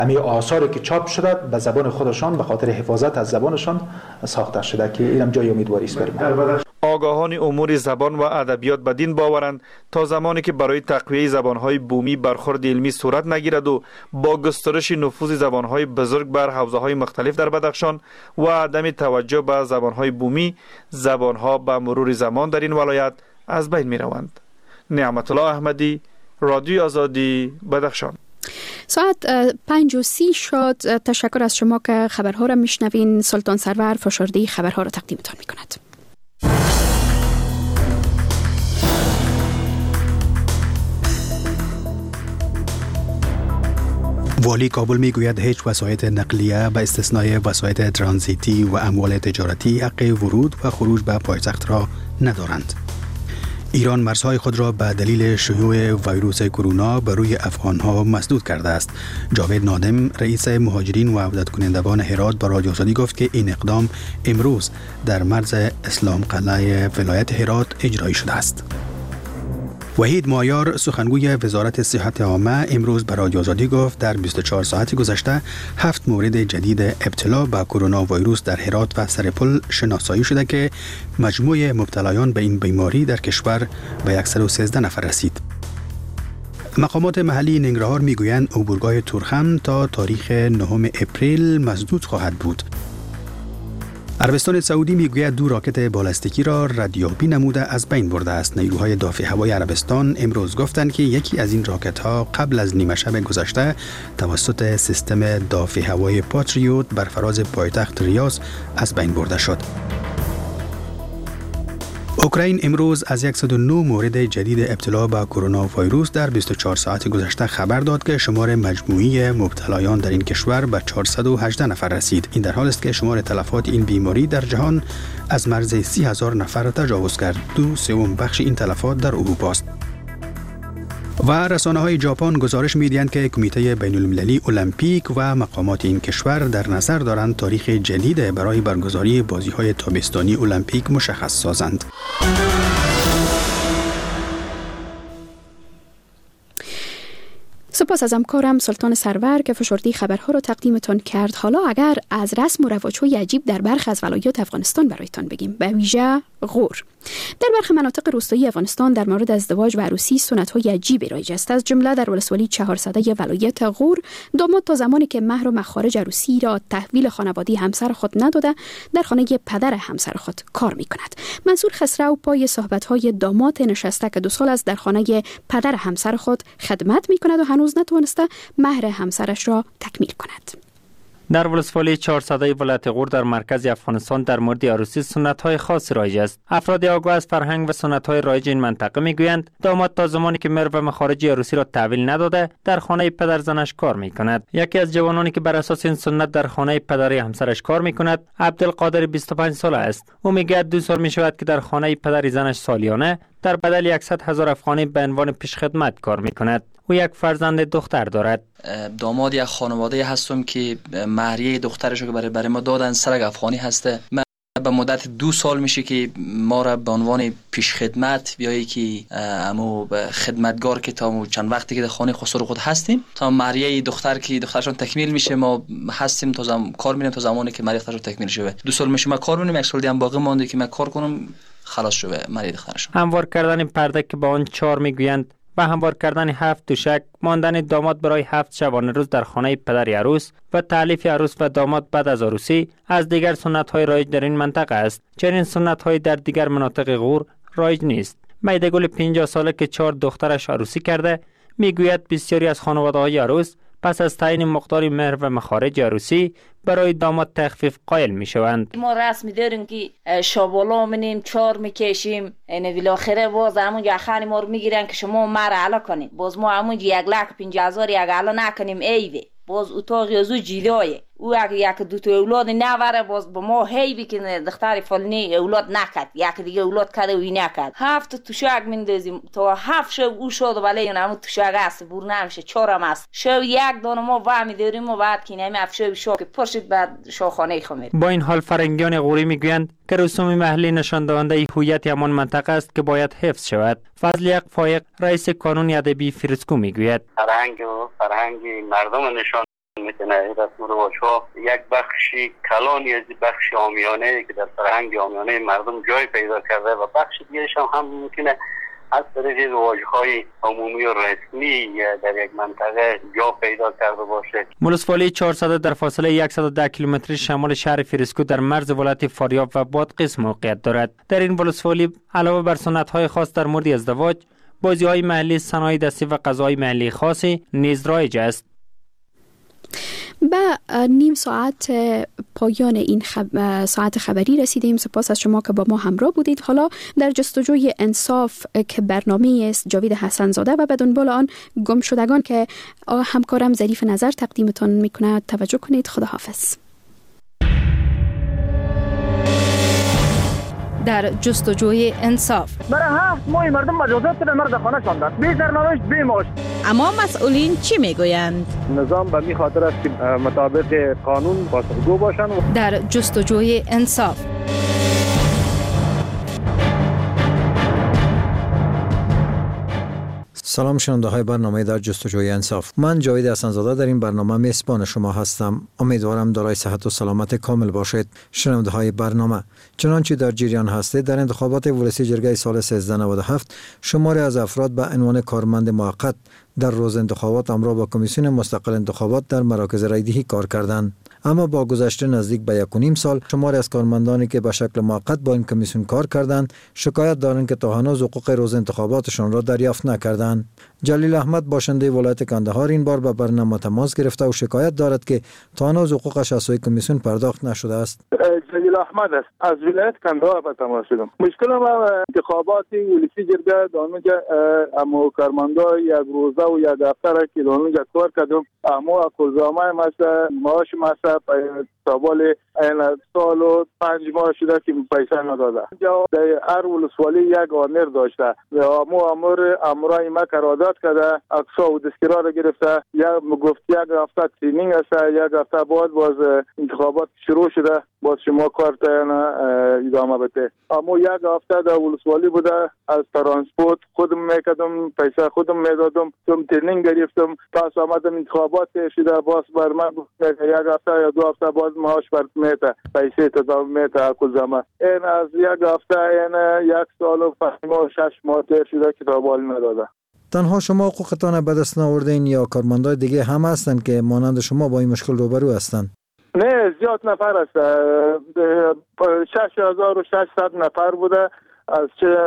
همین آثاری که چاپ شده به زبان خودشان به خاطر حفاظت از زبانشان ساخته شده که اینم جای امیدواری است برای آگاهان امور زبان و ادبیات بدین باورند تا زمانی که برای تقویه زبانهای بومی برخورد علمی صورت نگیرد و با گسترش نفوذ زبانهای بزرگ بر حوزه‌های مختلف در بدخشان و عدم توجه به زبانهای بومی، زبانها به مرور زمان در این ولایت از بین می‌روند. نعمت الله احمدی، رادیو آزادی، بدخشان. ساعت 5:30 شد. تشکر از شما که خبرها را میشنوین. سلطان سرور فشرده خبرها را تقدیمتان میکند. والی کابل میگوید هیچ وسایط نقلیه به استثنای وسایط ترانزیتی و اموال تجارتی حق ورود و خروج به پایتخت را ندارند. ایران مرزهای خود را به دلیل شیوع ویروس کرونا بر روی افغانها مسدود کرده است. جاوید نادم رئیس مهاجرین و عودت کنندگان هرات به رادیو آزادی گفت که این اقدام امروز در مرز اسلام قلعه ولایت هرات اجرایی شده است. وحید مایار سخنگوی وزارت صحت عامه امروز به رادیو آزادی گفت در 24 ساعت گذشته 7 مورد جدید ابتلا به کرونا ویروس در هرات و سرپل شناسایی شده که مجموع مبتلایان به این بیماری در کشور به 113 نفر رسید. مقامات محلی ننگرهار میگویند عبورگاه تورخم تا تاریخ 9 اپریل مسدود خواهد بود. عربستان سعودی میگوید 2 راکت بالستیکی را ردیابی نموده از بین برده است. نیروهای دافع هوایی عربستان امروز گفتند که یکی از این راکت ها قبل از نیمه شب گذشته توسط سیستم دافع هوایی پاتریوت بر فراز پایتخت ریاض از بین برده شد. اوکراین امروز از 109 مورد جدید ابتلا به کرونا ویروس در 24 ساعت گذشته خبر داد که شمار مجموعی مبتلایان در این کشور به 418 نفر رسید. این در حال است که شمار تلفات این بیماری در جهان از مرز 30,000 نفر تجاوز کرد. 2/3 بخش این تلفات در اروپا است. و رسانه‌های ژاپن گزارش می‌دهند که کمیته بین‌المللی المپیک و مقامات این کشور در نظر دارند تاریخ جدید برای برگزاری بازی‌های تابستانی المپیک مشخص سازند. سپاس از همکارم سلطان سرور که فشرده خبرها را تقدیمتان کرد. حالا اگر از رسم و رواج‌های عجیب در برخی از ولایات افغانستان برایتان بگیم، به ویژه غور. در برخی مناطق روستایی افغانستان در مورد ازدواج و عروسی سنت‌های عجیبی رایج است. از جمله در ولسوالی 400 ولایت غور، داماد تا زمانی که مهر و مخارج عروسی را تحویل خانواده همسر خود نداده، در خانه پدر همسر خود کار می‌کند. منصور خسرو پای صحبت‌های داماد نشسته که 2 سال است در خانه پدر همسر خود خدمت می‌کند و هنوز نتوانسته مهر همسرش را تکمیل کند. در ولسوالی 400 ولایت غور در مرکز افغانستان در مورد عروسی سنت‌های خاص رایج است. افراد آگاه از فرهنگ و سنت‌های رایج این منطقه می‌گویند داماد تا زمانی که مهر و مخارج عروسی را تحویل نداده در خانه پدر زنش کار می‌کند. یکی از جوانانی که بر اساس این سنت در خانه پدر همسرش کار می‌کند، عبدالقادر 25 ساله است. او می‌گوید 2 سال می‌شود که در خانه پدر زنش سالیانه در بدل 100,000 افغانی به عنوان پیشخدمت کار می‌کند. او یک فرزند دختر دارد. داماد یک خانواده هستم که مهریه دخترش رو برای ما دادن، سرگ افغانی هسته. به مدت 2 سال میشه که ما را به عنوان پیشخدمت بیایی که امو خدمتگار که تا چند وقتی که در خانه خسرو خود هستیم تا مهریه دختر که دخترشون تکمیل میشه ما هستیم تا کار میریم تا زمانی که مهریه دخترشون تکمیل شه. 2 سال میشه ما کار می‌کنیم، 1 سال دیگه هم باقی مونده که ما کار کنم خلاص شه مهریه دخترشون. هموار کردن پرده که با آن 4 میگویند و هموار کردن 7 دوشک، ماندن داماد برای 7 شبانه روز در خانه پدر عروس و تألیف عروس و داماد بعد از عروسی از دیگر سنت‌های رایج در این منطقه است. چنین سنت‌های در دیگر مناطق غور رایج نیست. میده‌گل 50 ساله که 4 دخترش عروسی کرده میگوید بسیاری از خانواده‌های عروس پس از تعیین مقدار مهر و مخارج عروسی برای داماد تخفیف قائل میشوند. ما رسمی داریم که شابالا منیم 4 میکشیم، این بالاخره باز همون جاخانی ما رو میگیرن که شما مر علا کنین، باز ما همون 1,50,000 یک علا نکنیم ایوه، باز اتاق یزو جیدایه او اگه 1-2 تا اولاد نوره باز با ما هیوی که دختر فلانی اولاد نکد، یک دیگه اولاد کرده و این نکد. 7 توشک میندازیم تا 7 شب او شد ولی اون همون توشک است بور نمیشه 4 هم است. شب 1 دانه ما و میداریم و بعد که نمی افشاب شو که پرشید بعد شاخانه خمیر. با این حال فرنگیان غوری میگویند که رسوم محلی نشان دهنده هویت همان منطقه است که باید حفظ شود. فضلیق فایق رئیس کانون ادبی فرسکو میگوید فرهنگ مردم نشان میتونه رسم و رواج‌ها یک بخشی کلانی از بخش عامیانه که در فرهنگ عامیانه مردم جای پیدا کرده و بخش دیگرش هم میتونه از طریق رواج‌های عمومی و رسمی در یک منطقه جا پیدا کرده باشه. ولسوالی 400 در فاصله 110 کیلومتری شمال شهر فیروزکو در مرز ولایت فاریاب و بادغیس موقعیت دارد. در این ولسوالی علاوه بر سنت‌های خاص در مورد ازدواج، بازی‌های محلی، صنایع دستی و غذاهای محلی خاصی نیز رایج است. به نیم ساعت پایان این ساعت خبری رسیدیم. سپاس از شما که با ما همراه بودید. حالا در جستجوی انصاف که برنامه است جاوید حسن زاده و به دنبال آن گم شدگان که همکارم ظریف نظر تقدیمتان میکند توجه کنید. خداحافظ. در جستجوی انصاف برای 7 ماه مردم مجازات به مرد خانه شاندند، بی سرنوشت بی معاش. اما مسئولین چی میگویند؟ نظام به می خاطر است که مطابق قانون پاسخگو باشند. در جستجوی انصاف سلام شنونده های برنامه در جستجوی انصاف. من جاوید حسن زاده در این برنامه میزبان شما هستم. امیدوارم دارای صحت و سلامت کامل باشید. شنونده های برنامه، چنانچه در جریان هستید، در انتخابات ولسی جرگه سال 1397 شماری از افراد به عنوان کارمند موقت در روز انتخابات همراه با کمیسیون مستقل انتخابات در مراکز رایدهی کار کردند. اما با گذشته نزدیک به 1.5 سال شماری از کارمندانی که به شکل موقت با این کمیسیون کار کردند شکایت دارند که تا هنوز حقوق روز انتخاباتشان را دریافت نکردند. جلیل احمد باشنده ولایت کندهار این بار به برنامه تماس گرفته و شکایت دارد که تا هنوز حقوقش از سوی کمیسیون پرداخت نشده است. جلیل احمد است، از ولایت کندهار به تماس شدم. مشکل ما انتخابات ولسی جرگه دانونجا اما کارمندا یک روزه و یک هفته که دانونجا کار کردم، اما کلزامه مثلا معاش مثلا سوال این سال و 5 ماه شده که پیسه نداده. در هر ولسوالی یک آمر داشته، اما امرای ما قرارداد کرده، اقصا و دستگیرها را گرفته. یک گفت یک هفته ترینینگ است، یک هفته بعد باز انتخابات شروع شده، باز شما کار ادامه بده. اما یک هفته در ولسوالی بوده، از ترانسپورت خودم میکردم، پیسه خودم میدادم، تم ترینینگ گرفتم، پس آمدم انتخابات شده، باز بر من یک هفته یا 2 هفته باز معاش بر میته، پیسه تداوم میته کل زمان. این از یک هفته این 1 سال و 5 ماه 6 ماه تیر شده که تابال نداده. تنها شما حقوقتان به دست نآوردین یا کارمندای دیگه هم هستند که مانند شما با این مشکل روبرو هستند؟ نه، زیاد نفر است. 6600 نفر بوده. از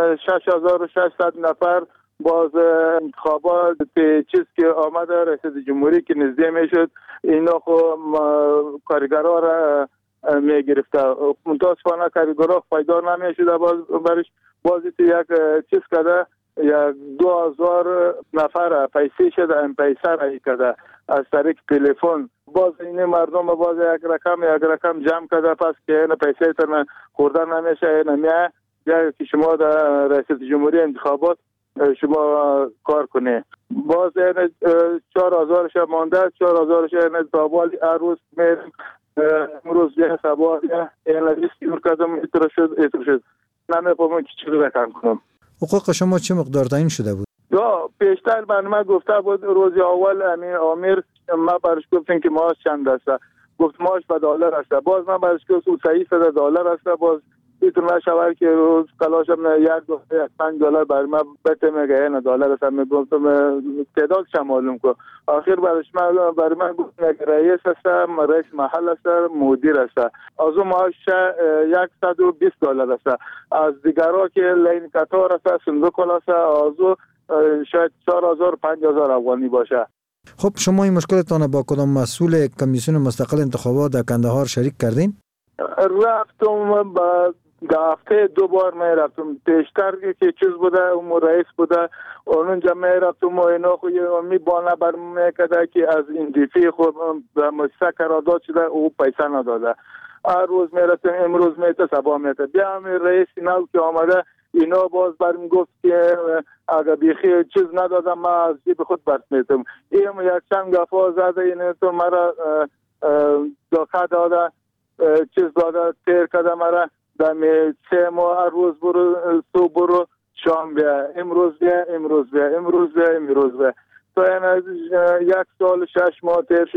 6600 نفر باز انتخابات چیز که آمده رئیس جمهوری که نزدیک میشد اینا خو کارگرها را میگرفته. متاسفانه کارگرها فایده نمیشده، باز بازی یک چیز کرده، یک 2000 نفر پیسه شده، این پیسه را کرده از طریق تلفن. باز این مردم باز یک رقم جمع کرده، پس که این پیسه تر خوردن نمیشه. این میاد یا که شما در رئیس جمهوری انتخابات شما کار کنه. باز این 4000 ش مانده، 4000 ش این تابالی هر روز میرم. امروز یه سبا این لیست کردم، اتر شد نمیفهمم که چی رو بکن کنم. حقوق شما چه مقدار تعیین شده بود؟ یا پیشتر من گفته بود روز اول امیر آمیر ما برش گفتیم که معاش چند است، گفت معاش به دلار است. باز من برش گفتم $300 است. باز میتونه شود که روز کلاشم $1.5 بر من بده میگه این دلار است. میگفتم تعدادش معلوم کو. آخر برای من گفت رئیس است، رئیس محل است، مدیر است. از اون معاش $120 است. از دیگرها که لین قطار است، صندوق است، از اون شاید 4000-5000 افغانی باشه. خب شما این مشکلتان با کدام مسئول کمیسیون مستقل انتخابات در کندهار شریک کردین؟ رفتم با هفته 2 بار می رفتم. پیشتر که چیز بوده اون رئیس بوده اونجا می رفتم و اینا خو می بانه بر میکرده که از این دیفی خود به مؤسسه قرارداد شده او پیسه نداده. هر روز می رفتم، امروز میته صبح میته. بیا می رئیس نو که آمده اینا باز برم گفت که اگر بیخی چیز ندادم ما از جیب خود برد میتم. این یک چند گفا زده این تو مرا داخل داده، چیز داده، تیر کده مرا دمی 3 ماه هر روز برو تو برو شام بیا، امروز بیا تو این 1 سال 6 ماه تیر